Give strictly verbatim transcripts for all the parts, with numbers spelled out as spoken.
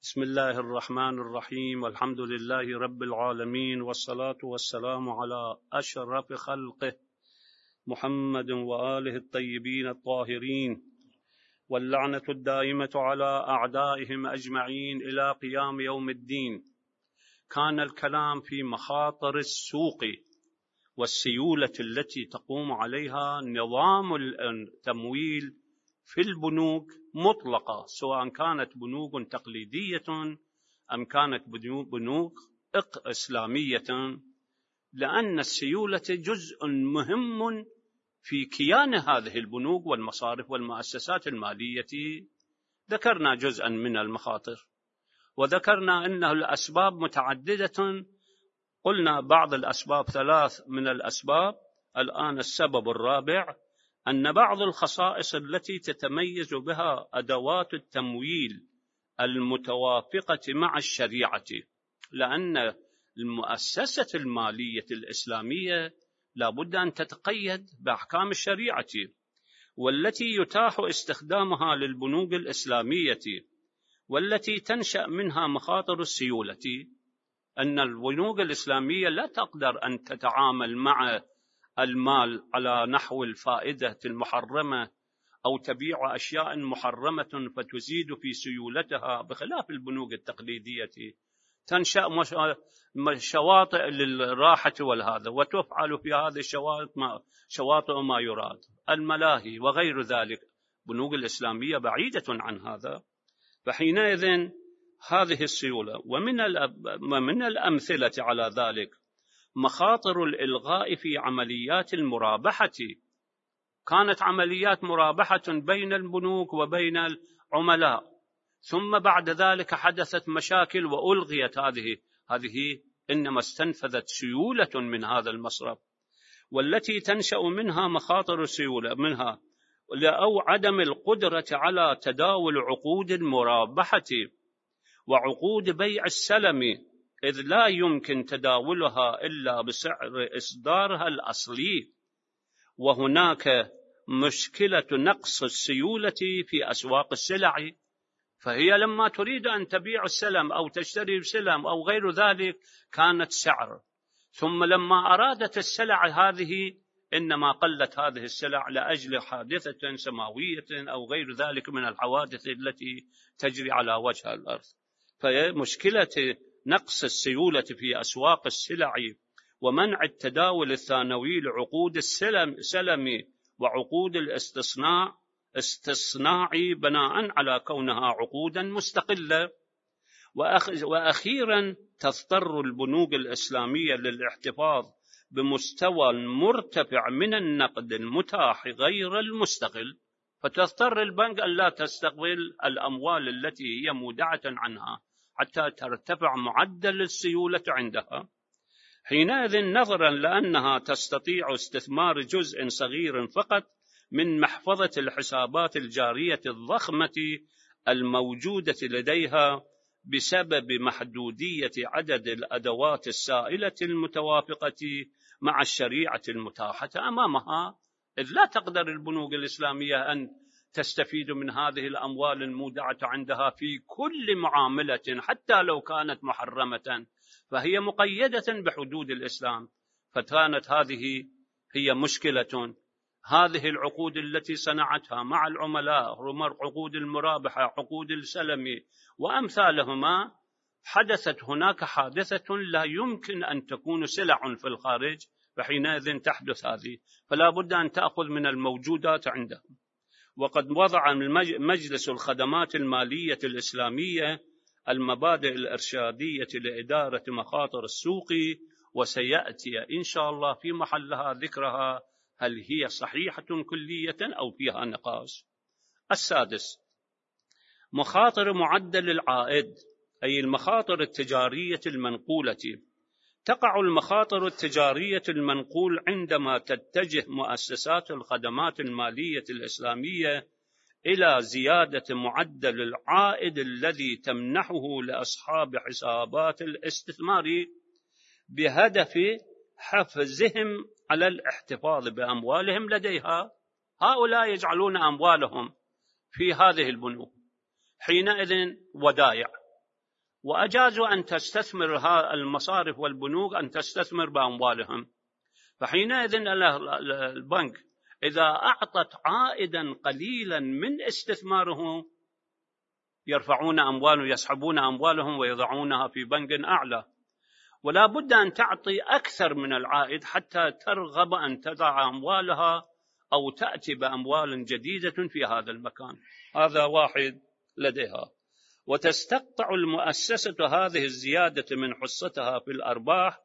بسم الله الرحمن الرحيم، والحمد لله رب العالمين، والصلاة والسلام على أشرف خلقه محمد وآله الطيبين الطاهرين، واللعنة الدائمة على أعدائهم أجمعين إلى قيام يوم الدين. كان الكلام في مخاطر السوق والسيولة التي تقوم عليها نظام التمويل في البنوك مطلقة، سواء كانت بنوك تقليدية أم كانت بنوك إسلامية، لأن السيولة جزء مهم في كيان هذه البنوك والمصارف والمؤسسات المالية. ذكرنا جزءا من المخاطر، وذكرنا أن الأسباب متعددة. قلنا بعض الأسباب، ثلاث من الأسباب. الآن السبب الرابع أن بعض الخصائص التي تتميز بها أدوات التمويل المتوافقة مع الشريعة، لأن المؤسسة المالية الإسلامية لا بد أن تتقيد بأحكام الشريعة، والتي يتاح استخدامها للبنوك الإسلامية والتي تنشأ منها مخاطر السيولة، أن البنوك الإسلامية لا تقدر أن تتعامل مع المال على نحو الفائدة المحرمة أو تبيع أشياء محرمة فتزيد في سيولتها، بخلاف البنوك التقليدية تنشأ شواطئ للراحة والهذا، وتفعل في هذه الشواطئ ما, شواطئ ما يراد، الملاهي وغير ذلك. البنوك الإسلامية بعيدة عن هذا، فحينئذ هذه السيولة. ومن من الأمثلة على ذلك مخاطر الإلغاء في عمليات المرابحة. كانت عمليات مرابحة بين البنوك وبين العملاء، ثم بعد ذلك حدثت مشاكل وألغيت هذه هذه إنما استنفذت سيولة من هذا المصرف، والتي تنشأ منها مخاطر السيولة منها أو عدم القدرة على تداول عقود المرابحة وعقود بيع السلم، إذ لا يمكن تداولها إلا بسعر إصدارها الأصلي. وهناك مشكلة نقص السيولة في أسواق السلع، فهي لما تريد أن تبيع السلم أو تشتري السلم أو غير ذلك كانت سعر، ثم لما أرادت السلع هذه إنما قلت هذه السلع لأجل حادثة سماوية أو غير ذلك من الحوادث التي تجري على وجه الأرض. فمشكلة نقص السيولة في أسواق السلع ومنع التداول الثانوي لعقود السلم سلم وعقود الاستصناع استصناعي بناء على كونها عقودا مستقلة. وأخيرا تضطر البنوك الإسلامية للاحتفاظ بمستوى مرتفع من النقد المتاح غير المستقل، فتضطر البنك أن لا تستقبل الأموال التي هي مودعة عنها حتى ترتفع معدل السيولة عندها. حينئذ نظرا لأنها تستطيع استثمار جزء صغير فقط من محفظة الحسابات الجارية الضخمة الموجودة لديها بسبب محدودية عدد الأدوات السائلة المتوافقة مع الشريعة المتاحة أمامها، إذ لا تقدر البنوك الإسلامية أن تستفيد من هذه الأموال المودعة عندها في كل معاملة حتى لو كانت محرمة، فهي مقيدة بحدود الإسلام. فكانت هذه هي مشكلة. هذه العقود التي صنعتها مع العملاء، عقود المرابحة، عقود السلم وأمثالهما، حدثت هناك حادثة لا يمكن أن تكون سلع في الخارج، فحينئذ تحدث هذه، فلا بد أن تأخذ من الموجودات عندهم. وقد وضع مجلس الخدمات المالية الإسلامية المبادئ الإرشادية لإدارة مخاطر السوق، وسيأتي إن شاء الله في محلها ذكرها هل هي صحيحة كلية أو فيها نقاش. السادس مخاطر معدل العائد، أي المخاطر التجارية المنقولة. تقع المخاطر التجارية المنقول عندما تتجه مؤسسات الخدمات المالية الإسلامية إلى زيادة معدل العائد الذي تمنحه لأصحاب حسابات الاستثمار بهدف حفزهم على الاحتفاظ بأموالهم لديها. هؤلاء يجعلون أموالهم في هذه البنوك حينئذ ودائع، وأجازوا أن تستثمر المصارف والبنوك أن تستثمر بأموالهم. فحينئذ البنك إذا أعطت عائدا قليلا من استثماره يرفعون أموالهم، يسحبون أموالهم ويضعونها في بنك أعلى، ولا بد أن تعطي أكثر من العائد حتى ترغب أن تضع أموالها أو تأتي بأموال جديدة في هذا المكان. هذا واحد لديها. وتستقطع المؤسسة هذه الزيادة من حصتها في الأرباح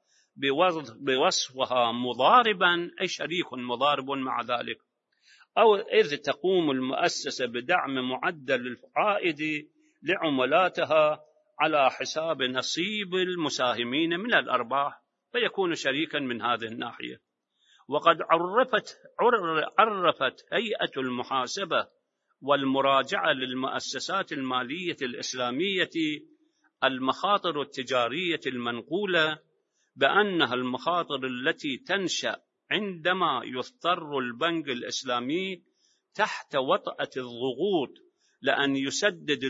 بوصفها مضاربا، أي شريك مضارب مع ذلك، أو إذ تقوم المؤسسة بدعم معدل العائد لعملاتها على حساب نصيب المساهمين من الأرباح، فيكون شريكا من هذه الناحية. وقد عرفت عرفت هيئة المحاسبة والمراجعة للمؤسسات المالية الإسلامية المخاطر التجارية المنقولة بأنها المخاطر التي تنشأ عندما يضطر البنك الإسلامي تحت وطأة الضغوط لأن يسدد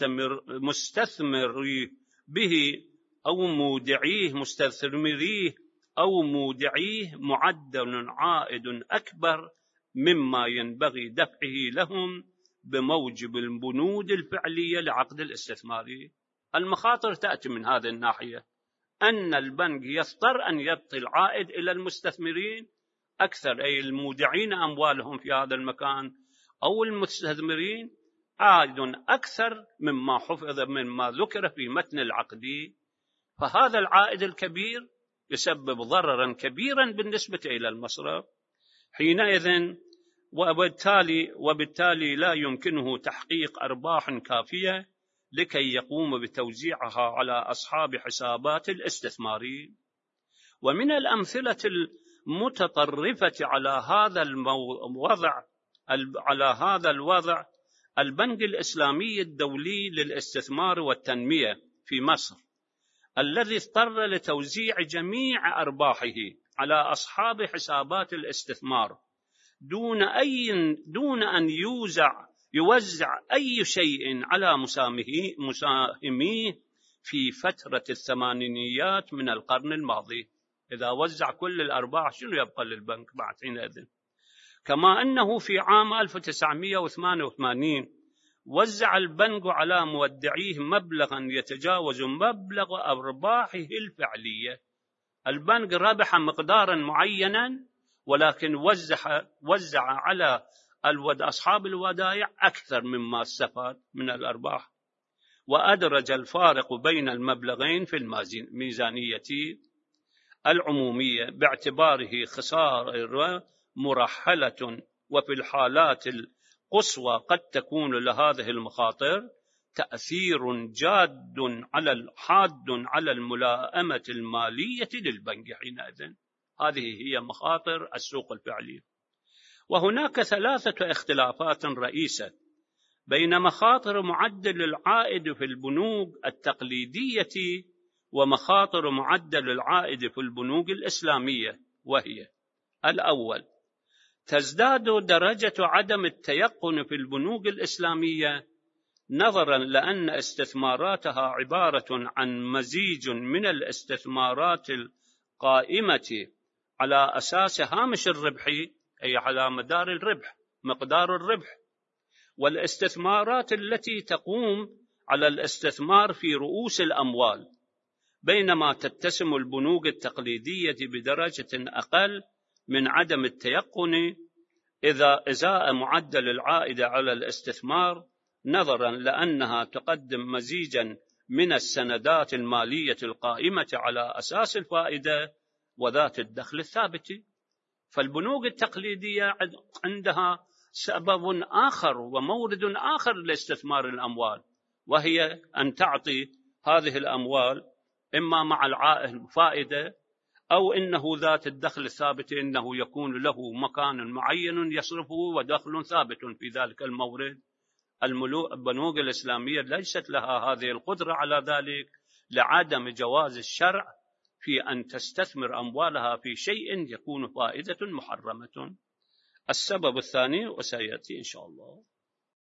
المستثمر به أو مودعيه مستثمريه أو مودعيه معدل عائد أكبر مما ينبغي دفعه لهم بموجب البنود الفعلية لعقد الاستثماري. المخاطر تأتي من هذه الناحية، أن البنك يضطر أن يعطي العائد إلى المستثمرين أكثر، أي المودعين أموالهم في هذا المكان أو المستثمرين، عائد أكثر مما حفظ مما ذكر في متن العقد. فهذا العائد الكبير يسبب ضررا كبيرا بالنسبة إلى المصرف حينئذ، وبالتالي, وبالتالي لا يمكنه تحقيق أرباح كافية لكي يقوم بتوزيعها على أصحاب حسابات الاستثماري. ومن الأمثلة المتطرفة على هذا الوضع على هذا الوضع البنك الإسلامي الدولي للاستثمار والتنمية في مصر، الذي اضطر لتوزيع جميع أرباحه على أصحاب حسابات الاستثمار دون أي دون أن يوزع يوزع أي شيء على مساهميه في فترة الثمانينيات من القرن الماضي. إذا وزع كل الأرباح شنو يبقى للبنك بعد حينئذ؟ كما أنه في عام ألف وتسعمئة وثمانية وثمانين وزع البنك على مودعيه مبلغا يتجاوز مبلغ أرباحه الفعلية. البنك ربح مقدارا معينا، ولكن وزع وزع على أصحاب الودائع أكثر مما استفاد من الأرباح، وأدرج الفارق بين المبلغين في الميزانية العمومية باعتباره خسارة مرحلة. وفي الحالات القصوى قد تكون لهذه المخاطر تأثير جاد على حاد على الملائمة المالية للبنك حينئذ. هذه هي مخاطر السوق الفعلي. وهناك ثلاثة اختلافات رئيسة بين مخاطر معدل العائد في البنوك التقليدية ومخاطر معدل العائد في البنوك الإسلامية، وهي: الأول، تزداد درجة عدم التيقن في البنوك الإسلامية نظرا لأن استثماراتها عبارة عن مزيج من الاستثمارات القائمة على أساس هامش الربح، أي على مدار الربح مقدار الربح، والاستثمارات التي تقوم على الاستثمار في رؤوس الأموال، بينما تتسم البنوك التقليدية بدرجة أقل من عدم التيقن إذا إزاء معدل العائد على الاستثمار نظرا لأنها تقدم مزيجا من السندات المالية القائمة على أساس الفائدة وذات الدخل الثابت. فالبنوك التقليدية عندها سبب آخر ومورد آخر لاستثمار الأموال، وهي أن تعطي هذه الأموال إما مع العائد فائدة أو إنه ذات الدخل الثابت، إنه يكون له مكان معين يصرفه ودخل ثابت في ذلك المورد. البنوك الإسلامية ليست لها هذه القدرة على ذلك لعدم جواز الشرع في أن تستثمر أموالها في شيء يكون فائدة محرمة. السبب الثاني وسيأتي إن شاء الله.